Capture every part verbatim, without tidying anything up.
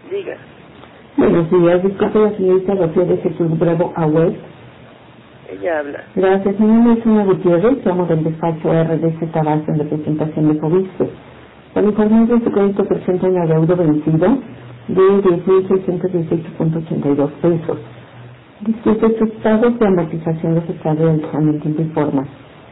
Diga. Buenos días, disculpe la señorita Rocío de Jesús Bravo a West. Ella habla. Gracias, mi nombre es Ana Gutiérrez, llamo del despacho R D Z Tabasco en representación de Fobiste. Para informarle de su crédito presenta un adeudo vencido de diez mil seiscientos dieciocho punto ochenta y dos pesos. Disculpe, sus pagos de amortización los está realizando en tiempo y forma.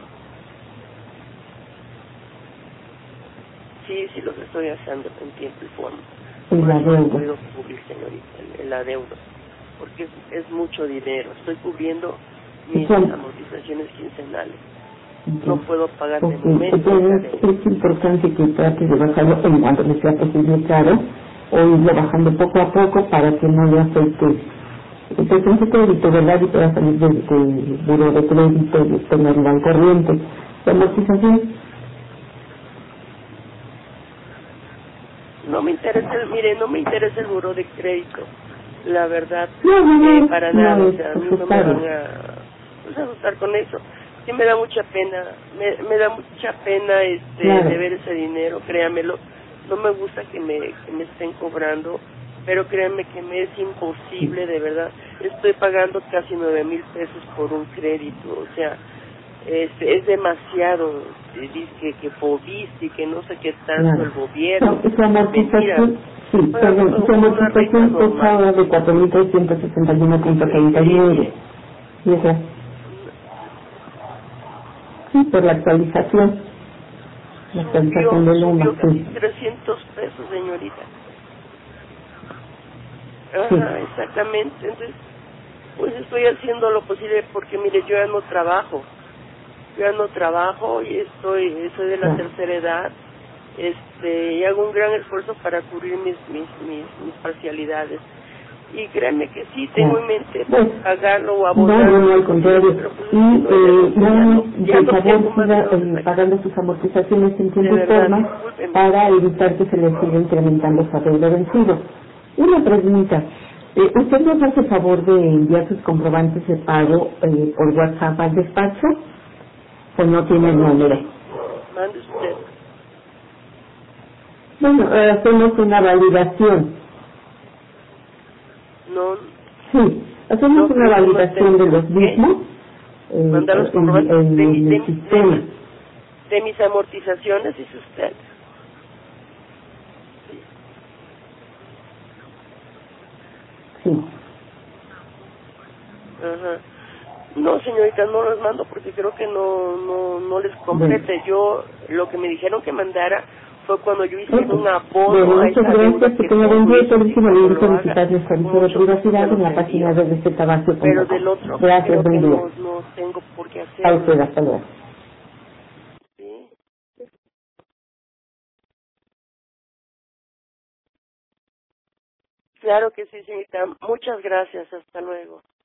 Sí, sí, los estoy haciendo en tiempo y forma. El Por eso no adeudo. puedo cubrir, señorita, el, el adeudo. Porque es, es mucho dinero. Estoy cubriendo mis Bueno, amortizaciones quincenales. No entonces, puedo pagar de ok, momento esa entonces deuda. es importante que trate de bajarlo en cuanto le sea posible, claro, o irlo bajando poco a poco para que no le afecte el presente crédito, ¿verdad? Y pueda salir del, del buro de crédito y tenerlo al corriente. La amortización, No me interesa, el, mire, no me interesa el buró de crédito. La verdad, no, no, eh, no, para no nada. O es sea, a mí no me asustarlo. van a, pues, a asustar con eso. Sí me da mucha pena, me, me da mucha pena este Claro. de ver ese dinero, créamelo. No me gusta que me, que me estén cobrando, pero créanme que me es imposible, de verdad. Estoy pagando casi nueve mil pesos por un crédito, o sea, es, es demasiado. eh, Dice que, que Fobiste y que no sé qué tanto Claro. el gobierno. No, esa Mentira. amortización, sí, Bueno, perdón, esa una renta amortización es normal. ahora de cuatro mil trescientos sesenta y uno punto treinta y Sí, nueve. mire, Y esa, sí, por la actualización, la actualización subió, de Luma, subió casi sí, trescientos pesos, señorita. sí, Ajá, exactamente. Entonces, pues estoy haciendo lo posible porque, mire, yo ya no trabajo. Yo ya no trabajo y estoy, soy de la claro. tercera edad. Este, y hago un gran esfuerzo para cubrir mis, mis, mis, mis parcialidades. Y créanme que sí, tengo Claro. en mente Pues, pagarlo o no, abonar no, no, lo al posible, contrario. pero pues Y es que no hay de eh, dónde, nada ya más, no, ya de no tengo favor, más de siga dónde eh, sacar. pagando sus amortizaciones en De tiempo y verdad, forma discúlpeme. para evitar que se le siga incrementando su adeudo vencido. Una pregunta. Eh, ¿Usted nos hace favor de enviar sus comprobantes de pago eh, por WhatsApp al despacho o no tiene el Oh, número? sí, mande usted. Bueno, eh, hacemos una validación. No, Sí, hacemos no una creo que no validación tengo de por los qué mismos eh, mandar los en, comprobantes de, mi, en de, el mi- de, sistema. mis, de mis amortizaciones, dice usted. Sí. Ajá. No, señorita, no los mando porque creo que no no no les Bueno, compete. Yo, lo que me dijeron que mandara fue cuando yo hice ok. un Bueno, abono a muchas esa deuda gracias, que que tenga buen día. Por Fobiste, último, le cuando invito lo a haga, visitar nuestro con servicio de mucho gusto se privacidad en los la página envío. web de zetabacio Pero punto com. del otro, Gracias, creo que buen día. no no tengo por qué A usted, hacerlo. hasta luego. ¿Sí? Claro que sí, señorita. Muchas gracias. Hasta luego.